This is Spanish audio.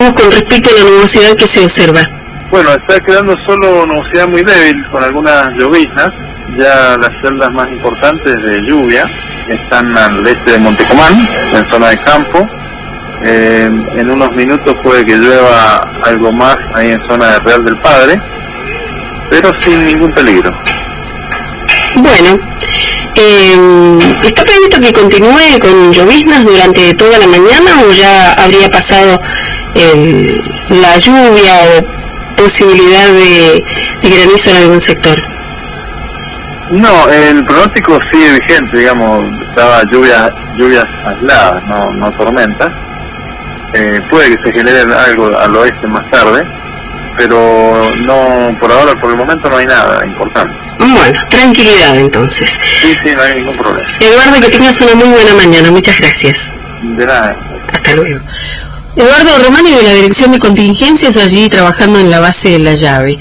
con respecto a la nubosidad que se observa. Bueno, está quedando solo nubosidad muy débil, con algunas lloviznas. Ya las celdas más importantes de lluvia están al este de Montecomán, en zona de campo. En unos minutos puede que llueva algo más ahí en zona de Real del Padre, pero sin ningún peligro. Bueno, ¿está previsto que continúe con lloviznas durante toda la mañana o ya habría pasado la lluvia o posibilidad de granizo en algún sector? No, el pronóstico sigue vigente, digamos, estaba lluvias aisladas, no tormentas. Puede que se genere algo al oeste más tarde, pero no, por ahora, por el momento no hay nada importante. Bueno, tranquilidad entonces. Sí, no hay ningún problema. Eduardo, que tengas una muy buena mañana, muchas gracias. De nada. Hasta luego. Eduardo Romani de la Dirección de Contingencias, allí trabajando en la base de La Llave.